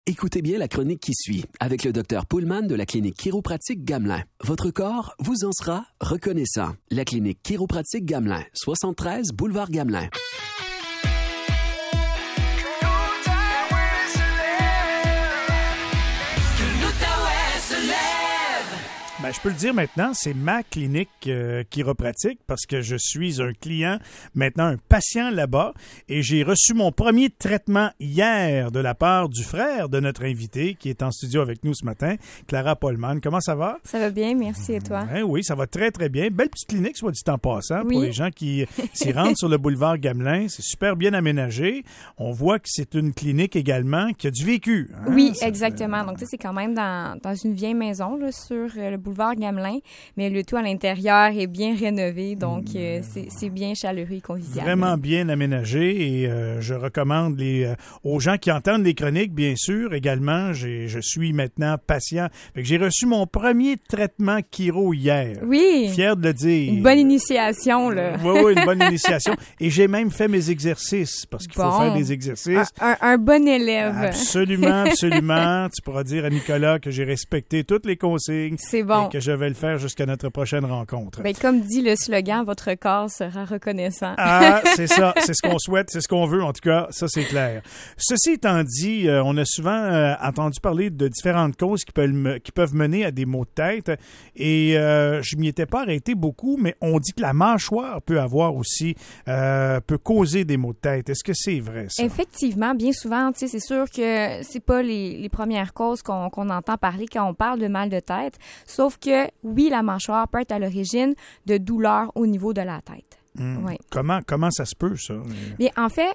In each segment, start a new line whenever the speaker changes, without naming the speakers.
Écoutez bien la chronique qui suit avec le Dr Poulman de la clinique chiropratique Gamelin. Votre corps vous en sera reconnaissant. La clinique chiropratique Gamelin, 73 boulevard Gamelin.
Ben, je peux le dire maintenant, c'est ma clinique chiropratique parce que je suis un client, maintenant un patient là-bas et j'ai reçu mon premier traitement hier de la part du frère de notre invité qui est en studio avec nous ce matin, Clara Poulman. Comment ça va?
Ça va bien, merci et toi?
Oui, ça va très très bien. Belle petite clinique, soit dit en passant,
oui.
Pour les gens qui s'y rendent sur le boulevard Gamelin. C'est super bien aménagé. On voit que c'est une clinique également qui a du vécu. Hein?
Oui, exactement. Donc, tu sais, c'est quand même dans une vieille maison là, sur le boulevard Gamelin, mais le tout à l'intérieur est bien rénové, donc c'est bien chaleureux et convivial.
Vraiment bien aménagé et je recommande aux gens qui entendent les chroniques, bien sûr, également, je suis maintenant patient. Fait que j'ai reçu mon premier traitement chiro hier.
Oui!
Fier de le dire.
Une bonne initiation, là.
Oui, une bonne initiation. Et j'ai même fait mes exercices, parce qu'il faut faire des exercices.
Un bon élève.
Absolument, absolument. Tu pourras dire à Nicolas que j'ai respecté toutes les consignes.
C'est bon.
Et que je vais le faire jusqu'à notre prochaine rencontre.
Bien, comme dit le slogan, votre corps sera reconnaissant.
Ah, c'est ça. C'est ce qu'on souhaite, c'est ce qu'on veut. En tout cas, ça, c'est clair. Ceci étant dit, on a souvent entendu parler de différentes causes qui peuvent mener à des maux de tête. Et je m'y étais pas arrêté beaucoup, mais on dit que la mâchoire peut avoir aussi, peut causer des maux de tête. Est-ce que c'est vrai, ça?
Effectivement, bien souvent, tu sais, c'est sûr que c'est pas les premières causes qu'on entend parler quand on parle de mal de tête. Sauf que, oui, la mâchoire peut être à l'origine de douleurs au niveau de la tête. Oui.
Comment ça se peut, ça?
Bien, en fait,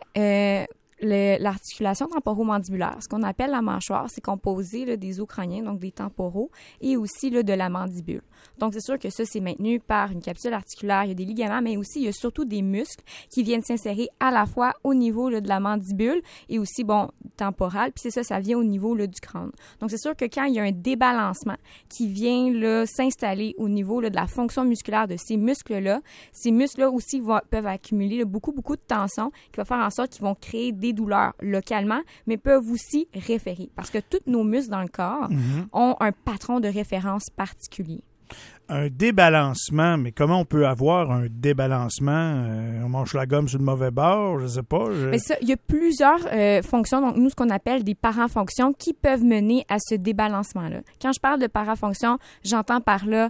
l'articulation temporomandibulaire, ce qu'on appelle la mâchoire, c'est composé là, des os crâniens, donc des temporaux, et aussi là, de la mandibule. Donc, c'est sûr que ça, c'est maintenu par une capsule articulaire. Il y a des ligaments, mais aussi, il y a surtout des muscles qui viennent s'insérer à la fois au niveau là, de la mandibule et aussi, temporal. Puis c'est ça vient au niveau là, du crâne. Donc, c'est sûr que quand il y a un débalancement qui vient là, s'installer au niveau là, de la fonction musculaire de ces muscles-là aussi peuvent accumuler là, beaucoup de tension qui va faire en sorte qu'ils vont créer des douleurs localement, mais peuvent aussi référer. Parce que tous nos muscles dans le corps ont un patron de référence particulier.
Un débalancement, mais comment on peut avoir un débalancement? On mange la gomme sur le mauvais bord, je sais pas.
Mais ça, il y a plusieurs fonctions, donc nous, ce qu'on appelle des parafonctions qui peuvent mener à ce débalancement-là. Quand je parle de parafonctions, j'entends par là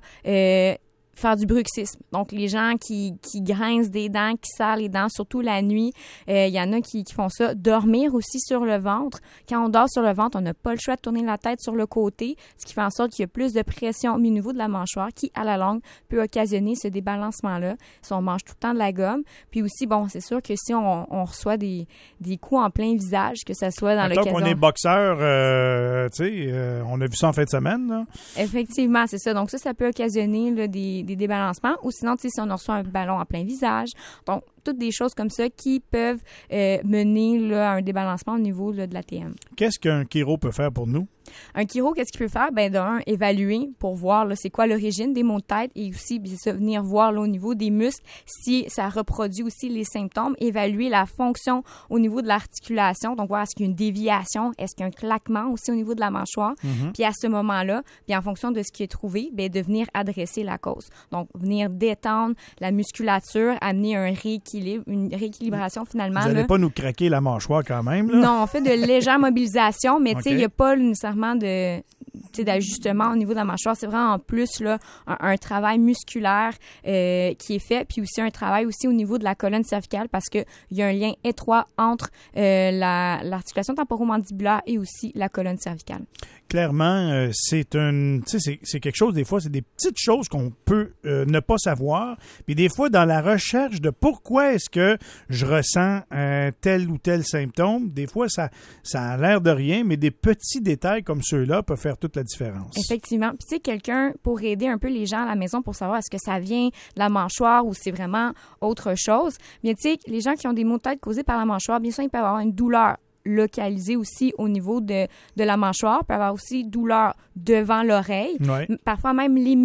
faire du bruxisme. Donc, les gens qui grincent des dents, qui serrent les dents, surtout la nuit, il y en a qui font ça. Dormir aussi sur le ventre. Quand on dort sur le ventre, on n'a pas le choix de tourner la tête sur le côté, ce qui fait en sorte qu'il y a plus de pression au niveau de la mâchoire qui, à la longue, peut occasionner ce débalancement-là. Si on mange tout le temps de la gomme. Puis aussi, c'est sûr que si on reçoit des coups en plein visage, que ce soit dans l'occasion...
Tant qu'on est boxeur, on a vu ça en fin de semaine, là.
Effectivement, c'est ça. Donc ça peut occasionner là, des débalancements, ou sinon, si on reçoit un ballon en plein visage. Donc, toutes des choses comme ça qui peuvent mener là, à un débalancement au niveau là, de l'ATM.
Qu'est-ce qu'un chiro peut faire pour nous?
Un chiro, qu'est-ce qu'il peut faire? D'un, évaluer pour voir là, c'est quoi l'origine des maux de tête et aussi venir voir là, au niveau des muscles si ça reproduit aussi les symptômes. Évaluer la fonction au niveau de l'articulation. Donc, voir est-ce qu'il y a une déviation, est-ce qu'il y a un claquement aussi au niveau de la mâchoire. Puis à ce moment-là, en fonction de ce qui est trouvé, de venir adresser la cause. Donc, venir détendre la musculature, amener un rééquilibre, une rééquilibration finalement.
Vous n'allez pas nous craquer la mâchoire quand même, là?
Non, on fait de légères mobilisations, mais
Okay.
il n'y a pas nécessairement d'ajustement au niveau de la mâchoire. C'est vraiment en plus là, un travail musculaire qui est fait, puis aussi un travail aussi au niveau de la colonne cervicale parce qu'il y a un lien étroit entre l'articulation temporomandibulaire et aussi la colonne cervicale.
Clairement, c'est quelque chose, des fois, c'est des petites choses qu'on peut ne pas savoir. Puis des fois, dans la recherche de pourquoi est-ce que je ressens tel ou tel symptôme, des fois, ça a l'air de rien, mais des petits détails comme ceux-là peuvent faire toute la différence.
Effectivement. Puis tu sais, quelqu'un, pour aider un peu les gens à la maison pour savoir est-ce que ça vient de la mâchoire ou c'est vraiment autre chose, bien tu sais, les gens qui ont des maux de tête causés par la mâchoire, bien sûr, ils peuvent avoir une douleur localisée aussi au niveau de la mâchoire, peuvent avoir aussi douleur devant l'oreille.
Ouais.
Parfois même les muscles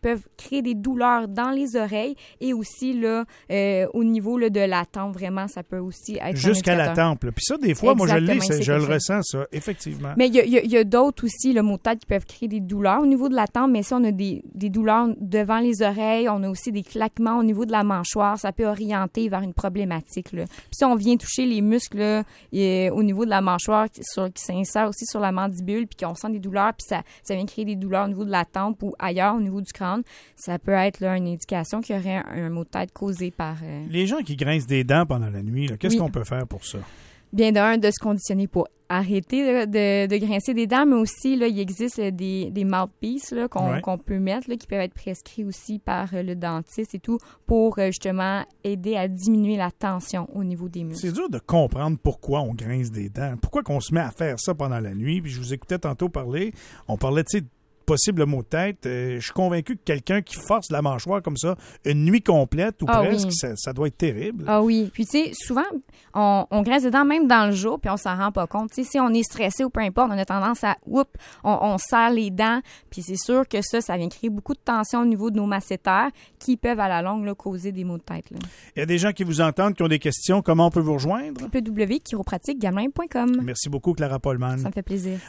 peuvent créer des douleurs dans les oreilles et aussi là, au niveau là, de la tempe, vraiment, ça peut aussi être
jusqu'à la tempe. Puis ça, des fois, moi, je le
ça.
ressens, ça, effectivement.
Mais il y a d'autres aussi, le maux de tête qui peuvent créer des douleurs au niveau de la tempe, mais ça, on a des douleurs devant les oreilles, on a aussi des claquements au niveau de la mâchoire, ça peut orienter vers une problématique, là. Puis si on vient toucher les muscles là, au niveau de la mâchoire qui s'insèrent aussi sur la mandibule, puis qu'on sent des douleurs, puis ça vient créer des douleurs au niveau de la tempe ou ailleurs au niveau du crâne, ça peut être là, une indication qu'il y aurait un maux de tête causé par...
Les gens qui grincent des dents pendant la nuit, là, qu'est-ce qu'on peut faire pour ça?
Bien de se conditionner pour arrêter de grincer des dents, mais aussi là, il existe des mouthpieces là, qu'on peut mettre, là, qui peuvent être prescrits aussi par le dentiste et tout, pour justement aider à diminuer la tension au niveau des muscles.
C'est dur de comprendre pourquoi on grince des dents. Pourquoi qu'on se met à faire ça pendant la nuit? Puis je vous écoutais tantôt parler, on parlait, tu sais, possible mot de tête. Je suis convaincu que quelqu'un qui force la mâchoire comme ça une nuit complète ou presque, ça doit être terrible.
Ah oui. Puis tu sais, souvent, on grince les dents même dans le jour puis on s'en rend pas compte. Tu sais, si on est stressé ou peu importe, on a tendance à, on serre les dents. Puis c'est sûr que ça vient créer beaucoup de tension au niveau de nos masséters qui peuvent à la longue là, causer des maux de tête. Là.
Il y a des gens qui vous entendent, qui ont des questions. Comment on peut vous rejoindre?
www.chiropratiquegamelin.com.
Merci beaucoup, Clara Pollmann.
Ça me fait plaisir.